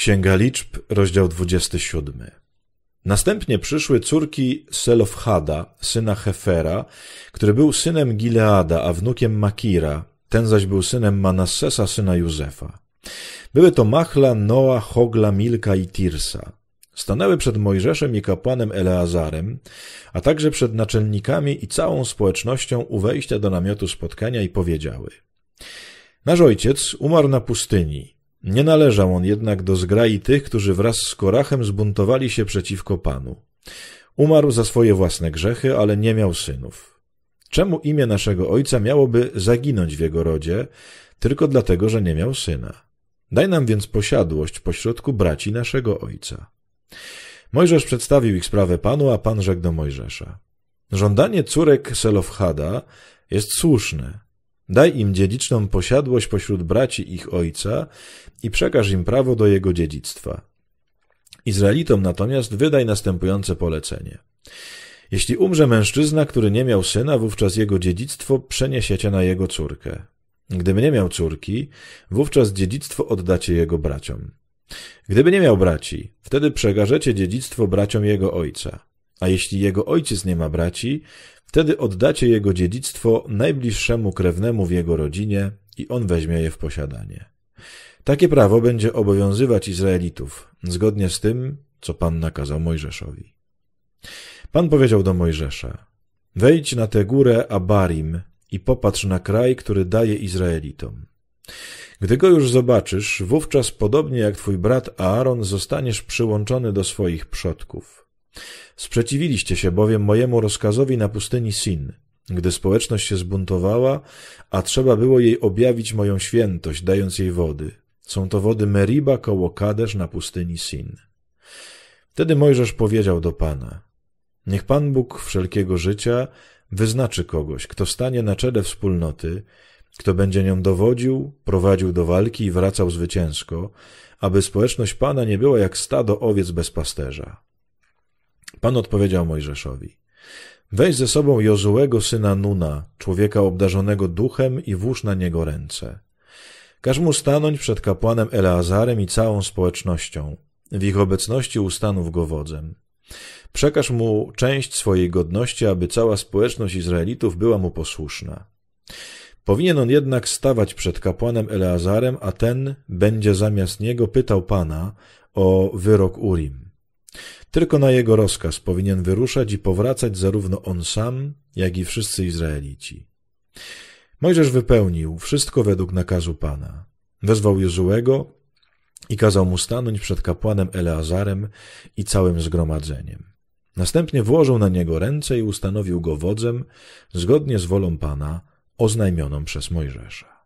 Księga Liczb, rozdział 27. Następnie przyszły córki Selofhada, syna Hefera, który był synem Gileada, a wnukiem Makira, ten zaś był synem Manassesa, syna Józefa. Były to Machla, Noa, Hogla, Milka i Tirsa. Stanęły przed Mojżeszem i kapłanem Eleazarem, a także przed naczelnikami i całą społecznością u wejścia do namiotu spotkania i powiedziały: Nasz ojciec umarł na pustyni. Nie należał on jednak do zgrai tych, którzy wraz z Korachem zbuntowali się przeciwko Panu. Umarł za swoje własne grzechy, ale nie miał synów. Czemu imię naszego ojca miałoby zaginąć w jego rodzie, tylko dlatego, że nie miał syna? Daj nam więc posiadłość pośrodku braci naszego ojca. Mojżesz przedstawił ich sprawę Panu, a Pan rzekł do Mojżesza: Żądanie córek Selofhada jest słuszne. Daj im dziedziczną posiadłość pośród braci ich ojca i przekaż im prawo do jego dziedzictwa. Izraelitom natomiast wydaj następujące polecenie. Jeśli umrze mężczyzna, który nie miał syna, wówczas jego dziedzictwo przeniesiecie na jego córkę. Gdyby nie miał córki, wówczas dziedzictwo oddacie jego braciom. Gdyby nie miał braci, wtedy przekażecie dziedzictwo braciom jego ojca. A jeśli jego ojciec nie ma braci, wtedy oddacie jego dziedzictwo najbliższemu krewnemu w jego rodzinie i on weźmie je w posiadanie. Takie prawo będzie obowiązywać Izraelitów, zgodnie z tym, co Pan nakazał Mojżeszowi. Pan powiedział do Mojżesza: Wejdź na tę górę Abarim i popatrz na kraj, który daje Izraelitom. Gdy go już zobaczysz, wówczas podobnie jak twój brat Aaron zostaniesz przyłączony do swoich przodków. Sprzeciwiliście się bowiem mojemu rozkazowi na pustyni Sin, gdy społeczność się zbuntowała, a trzeba było jej objawić moją świętość, dając jej wody. Są to wody Meriba koło Kadesz na pustyni Sin. Wtedy Mojżesz powiedział do Pana: Niech Pan Bóg wszelkiego życia wyznaczy kogoś, kto stanie na czele wspólnoty, kto będzie nią dowodził, prowadził do walki i wracał zwycięsko, aby społeczność Pana nie była jak stado owiec bez pasterza. Pan odpowiedział Mojżeszowi: Weź ze sobą Jozułego syna Nuna, człowieka obdarzonego duchem, i włóż na niego ręce. Każ mu stanąć przed kapłanem Eleazarem i całą społecznością. W ich obecności ustanów go wodzem. Przekaż mu część swojej godności, aby cała społeczność Izraelitów była mu posłuszna. Powinien on jednak stawać przed kapłanem Eleazarem, a ten będzie zamiast niego pytał Pana o wyrok Urim. Tylko na jego rozkaz powinien wyruszać i powracać zarówno on sam, jak i wszyscy Izraelici. Mojżesz wypełnił wszystko według nakazu Pana. Wezwał Jozułego i kazał mu stanąć przed kapłanem Eleazarem i całym zgromadzeniem. Następnie włożył na niego ręce i ustanowił go wodzem, zgodnie z wolą Pana, oznajmioną przez Mojżesza.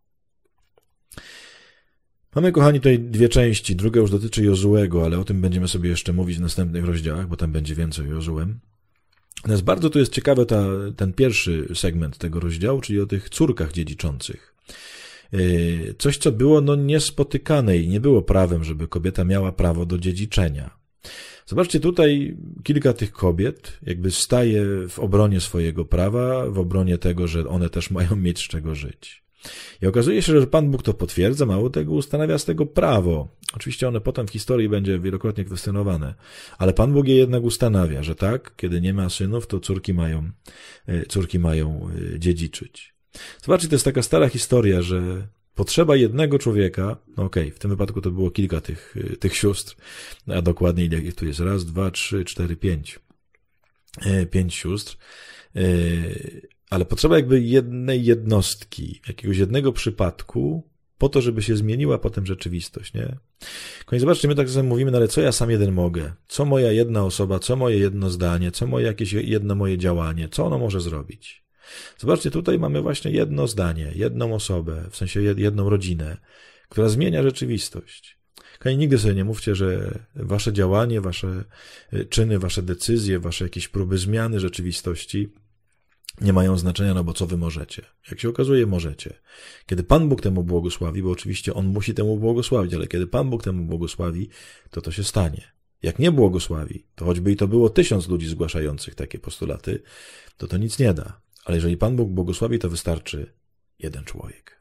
Mamy, kochani, tutaj dwie części. Druga już dotyczy Jozułego, ale o tym będziemy sobie jeszcze mówić w następnych rozdziałach, bo tam będzie więcej o Jozułem. Natomiast bardzo tu jest ciekawy ten pierwszy segment tego rozdziału, czyli o tych córkach dziedziczących. Coś, co było niespotykane i nie było prawem, żeby kobieta miała prawo do dziedziczenia. Zobaczcie, tutaj kilka tych kobiet jakby staje w obronie swojego prawa, w obronie tego, że one też mają mieć z czego żyć. I okazuje się, że Pan Bóg to potwierdza, mało tego, ustanawia z tego prawo. Oczywiście one potem w historii będzie wielokrotnie kwestionowane, ale Pan Bóg je jednak ustanawia, że tak, kiedy nie ma synów, to córki mają dziedziczyć. Zobaczcie, to jest taka stara historia, że potrzeba jednego człowieka, w tym wypadku to było kilka tych sióstr, a dokładnie ile tu jest? 1, 2, 3, 4, 5. 5 sióstr. Ale potrzeba jakby jednej jednostki, jakiegoś jednego przypadku, po to, żeby się zmieniła potem rzeczywistość, nie? Zobaczcie, my tak czasem mówimy, ale co ja sam jeden mogę? Co moja jedna osoba, co moje jedno zdanie, co jedno moje działanie, co ono może zrobić? Zobaczcie, tutaj mamy właśnie jedno zdanie, jedną osobę, w sensie jedną rodzinę, która zmienia rzeczywistość. Nigdy sobie nie mówcie, że wasze działanie, wasze czyny, wasze decyzje, wasze jakieś próby zmiany rzeczywistości nie mają znaczenia, bo co wy możecie. Jak się okazuje, możecie. Kiedy Pan Bóg temu błogosławi, bo oczywiście On musi temu błogosławić, ale kiedy Pan Bóg temu błogosławi, to się stanie. Jak nie błogosławi, to choćby i to było 1000 ludzi zgłaszających takie postulaty, to nic nie da. Ale jeżeli Pan Bóg błogosławi, to wystarczy jeden człowiek.